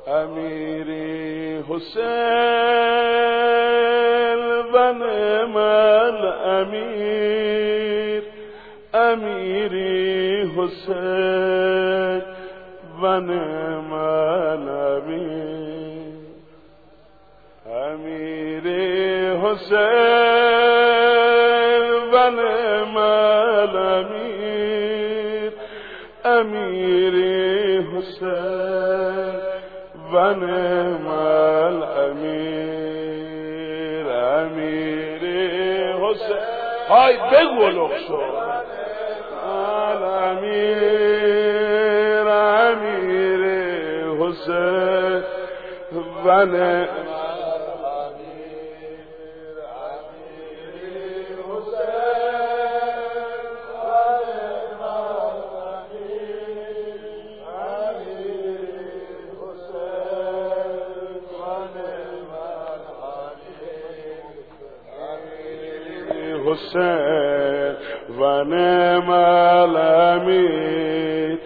امیری حسین و نعم الامیر، امیری حسین و نعم الامیر، امیری حسین و نعم الامیر، امیری حسین و نعم الامیر، امیری حسین. های بگو لخشو الامیر، امیری حسین و نعم حسین و نعم الامیر،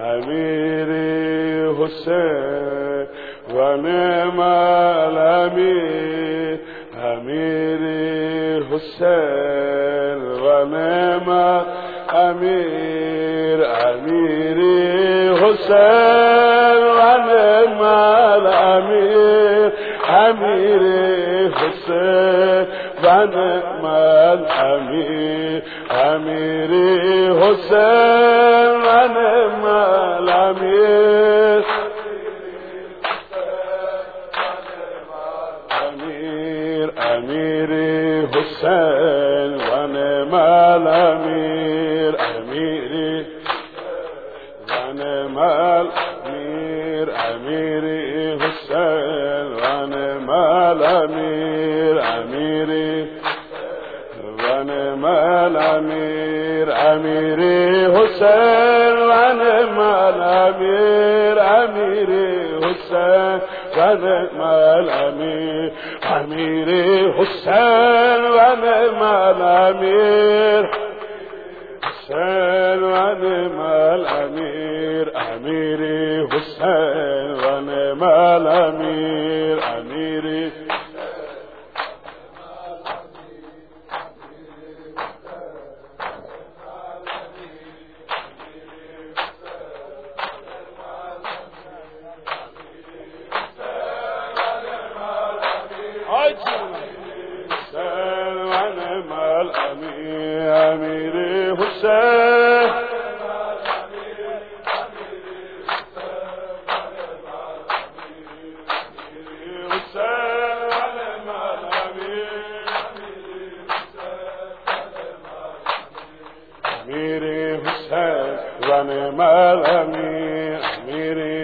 امیری حسین و نعم الامیر، امیری حسین و نعم الامیر، امیری حسین و نعم الامیر، امیری حسین و نعم الامیر، امیری حسین و نعم الامیر، امیر امیری حسین و نعم الامیر، امیری و نعم الامیر، امیری حسین و نعم الامیر، امیری و نعم الامیر، امیری حسین و نعم الامیر، امیری حسین و نعم الامیر، امیری حسین و نعم الامیر، حسین و نعم الامیر، امیری حسین و نعم الامیر، امیری حسین و نعم الامیر، امیری حسین امیری حسین و نعم الامیر، امیری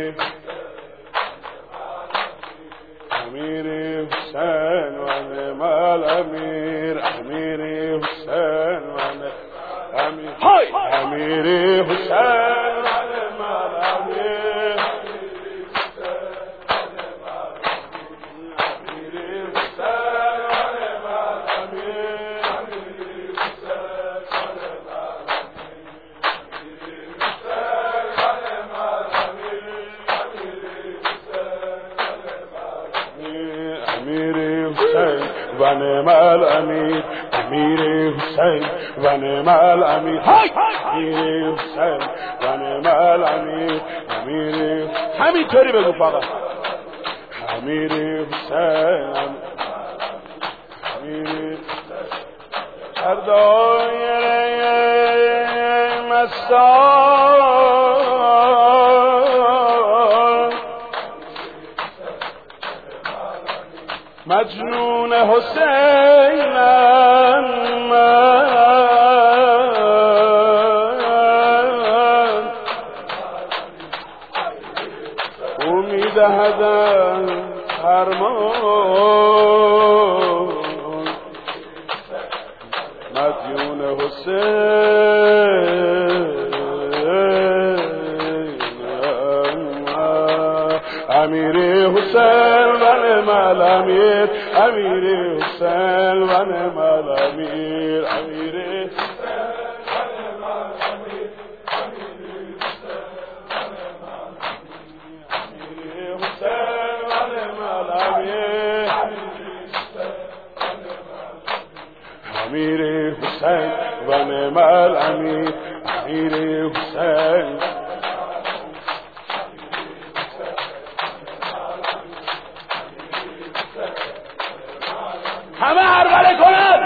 امیری حسین و نعم الامیر، امیری حسین و نعم الامیر، امیری حسین و نعم الامیر، و نعم الامیر، امیری حسین و نعم الامیر، امیری حسین و نعم الامیر، امیری همینطوری بگو فقط، امیری حسین، امیری در دایره مستان مجنون حسینم من، او میدهدم فرمان، مجنون حسینم، امیری حسین و نعم الامیر، امیری حسین و نعم الامیر، امیری حسین امیر حسین و نعم الامیر امیر حسین همه هربله کنن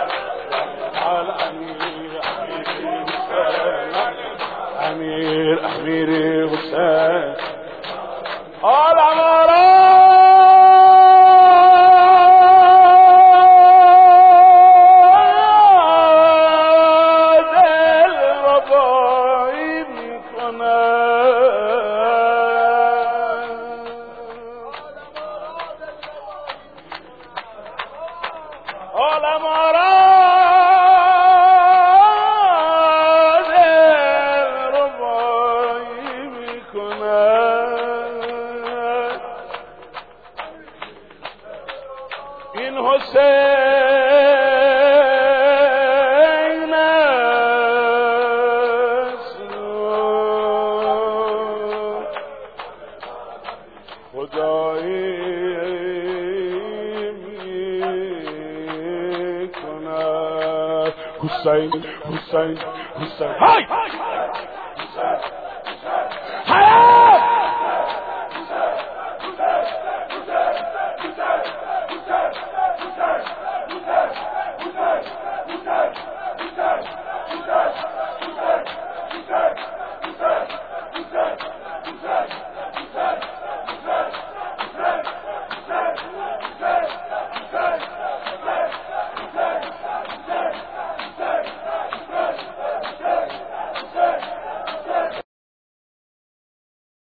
امیر حسین عالم را دل ربایی میکنن عالم را این حسین است خدایی میکند حسین حسین حسین های